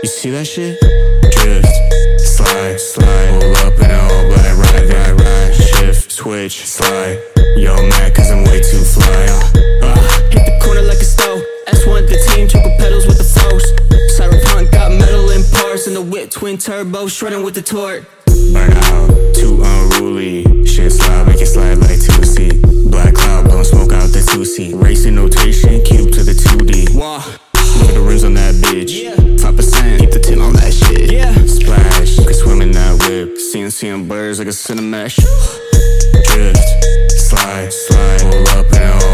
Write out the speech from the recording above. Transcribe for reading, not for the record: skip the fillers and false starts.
You see that shit? Drift, slide, slide. Pull up in all black, ride. Shift, switch, slide. Yo, mad cause I'm way too fly. Hit the corner like a stove. S1 the team, triple pedals with the force. Cyberpunk got metal in parts. In the whip, twin turbo, shredding with the torque. Burn out, too unruly. Shit slide, make it slide like 2C. Black cloud, blowing smoke out the 2C. Racing notation, cube to the 2D. Wah. Look at the rims on that bitch. Yeah. Top percent, keep the 10 on that shit. Yeah. Splash, you can swim in that whip. Seeing birds like a cinemesh. Drift, slide, slide. Pull up and